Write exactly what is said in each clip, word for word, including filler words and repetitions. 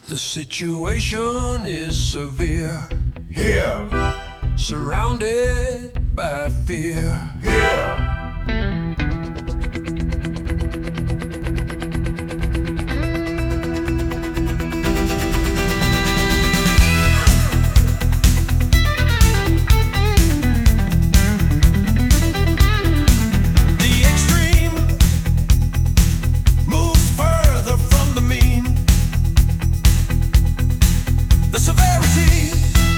The situation is severe. Here, Surrounded by fear. here. The extreme moves further from the mean. The severity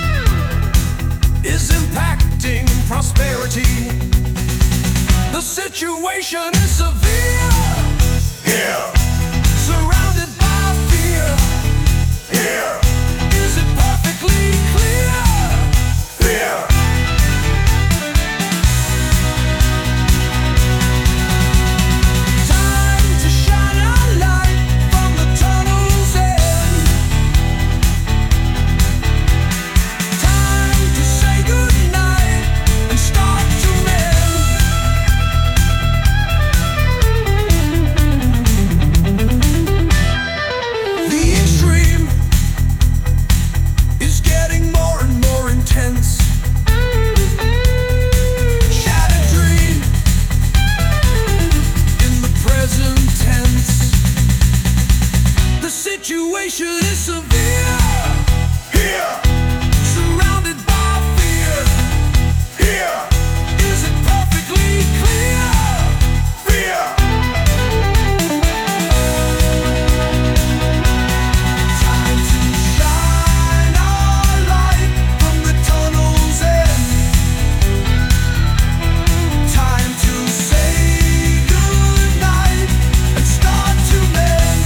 is impacting prosperity. The situation is severe. Here, Surrounded by fear. here, Is it perfectly clear? here. Time to shine our light from the tunnel's end. Time to say goodnight and start to mend. The extreme is getting more and more intense. Shattered dream in the present tense. The situation is severe. Here, Surrounded by fear. here, Is it perfectly clear? fear. Time to shine our light from the tunnel's end. Time to say goodnight and start to mend.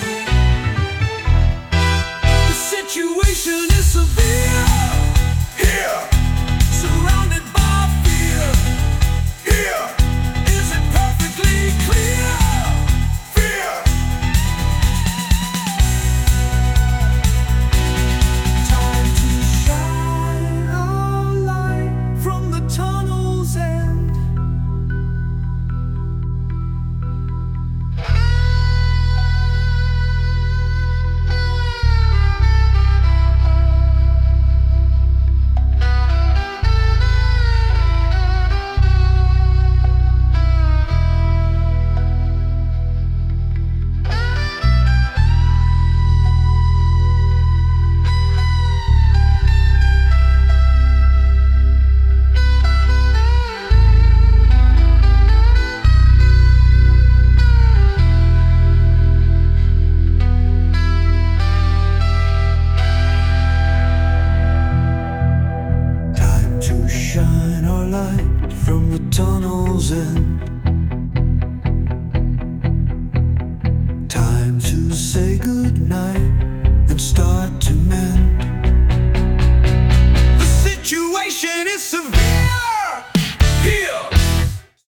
The situation is severe. Here, Surrounded by fear. here, Is it perfectly clear? fear. Time to shine our light from the tunnel's end. Time to shine our light from the tunnel's end. Time to say goodnight and start to